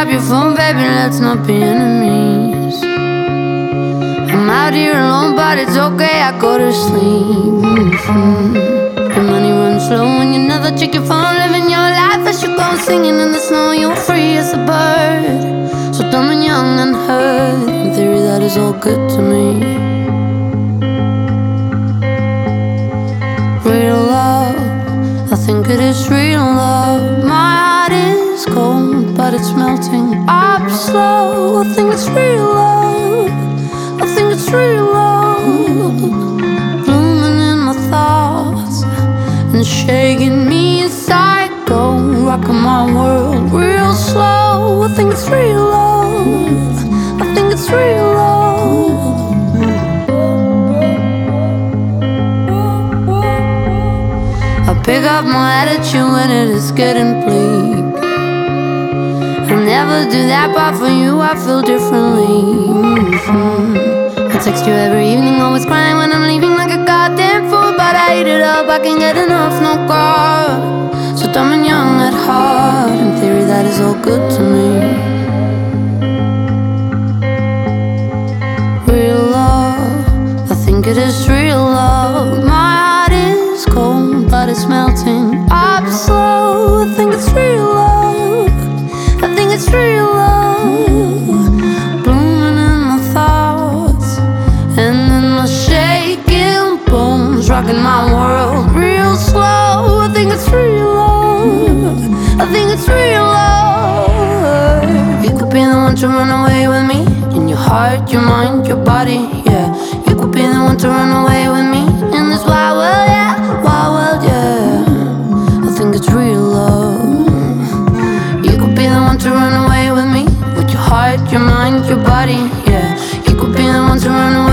up your phone, baby, let's not be enemies. I'm out here alone, but it's okay, I go to sleep. Your money runs slow when you never check your phone. Living your life as you go, singing in the snow. You're free as a bird, so dumb and young and hurt. In theory, that is all good to me. Real love, I think it is real love. My heart is cold, but it's melting up slow. I think it's real love, I think it's real love. Blooming in my thoughts and shaking me inside. Go rocking my world real slow. I think it's real love, I think it's real love. I pick up my attitude when it is getting bleak. I'll never do that, but for you I feel differently. I text you every evening, always crying when I'm leaving like a goddamn fool. But I eat it up, I can't get enough, no God. So dumb and young at heart. In theory, that is all good to me. Real love, I think it is real love. My heart is cold, but it's melting up slow. I think it's real love, I think it's real love. Blooming in my thoughts and in my shaking bones, rocking my world real slow. I think it's real love, I think it's real love. You could be the one to run away with me, in your heart, your mind, your body, yeah. You could be the one to run away with me in this wild world, yeah, wild world, yeah. I think it's real love. You could be the one to run away with me, with your heart, your mind, your body, yeah. You could be the one to run away